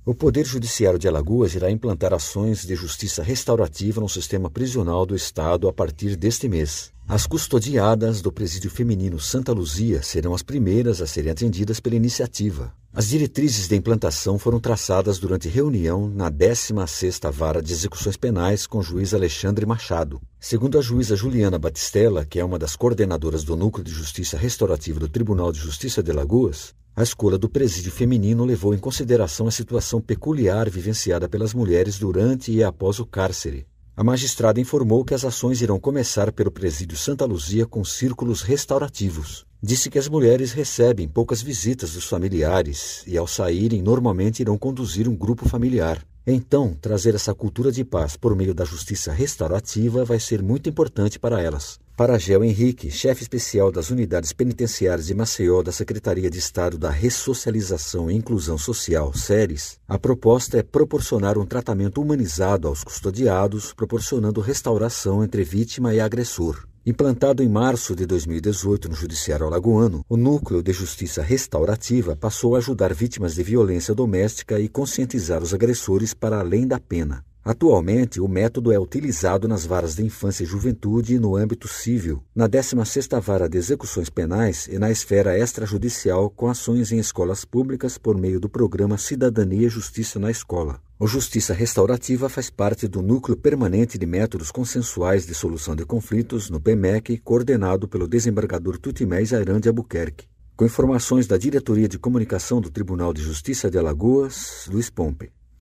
O Poder Judiciário de Alagoas irá implantar ações de justiça restaurativa no sistema prisional do Estado a partir deste mês. As custodiadas do Presídio Feminino Santa Luzia serão as primeiras a serem atendidas pela iniciativa. As diretrizes de implantação foram traçadas durante reunião na 16ª Vara de Execuções Penais com o juiz Alexandre Machado. Segundo a juíza Juliana Batistella, que é uma das coordenadoras do Núcleo de Justiça Restaurativa do Tribunal de Justiça de Alagoas, a escolha do presídio feminino levou em consideração a situação peculiar vivenciada pelas mulheres durante e após o cárcere. A magistrada informou que as ações irão começar pelo presídio Santa Luzia com círculos restaurativos. Disse que as mulheres recebem poucas visitas dos familiares e, ao saírem, normalmente irão conduzir um grupo familiar. Então, trazer essa cultura de paz por meio da justiça restaurativa vai ser muito importante para elas. Para Gel Henrique, chefe especial das unidades penitenciárias de Maceió da Secretaria de Estado da Ressocialização e Inclusão Social, SERES, a proposta é proporcionar um tratamento humanizado aos custodiados, proporcionando restauração entre vítima e agressor. Implantado em março de 2018 no Judiciário Alagoano, o Núcleo de Justiça Restaurativa passou a ajudar vítimas de violência doméstica e conscientizar os agressores para além da pena. Atualmente, o método é utilizado nas varas de infância e juventude e no âmbito civil, na 16ª Vara de Execuções Penais e na esfera extrajudicial com ações em escolas públicas por meio do programa Cidadania e Justiça na Escola. O Justiça Restaurativa faz parte do Núcleo Permanente de Métodos Consensuais de Solução de Conflitos, no PMEC, coordenado pelo desembargador Tutimés Ayran de Albuquerque. Com informações da Diretoria de Comunicação do Tribunal de Justiça de Alagoas, Luiz Pompe.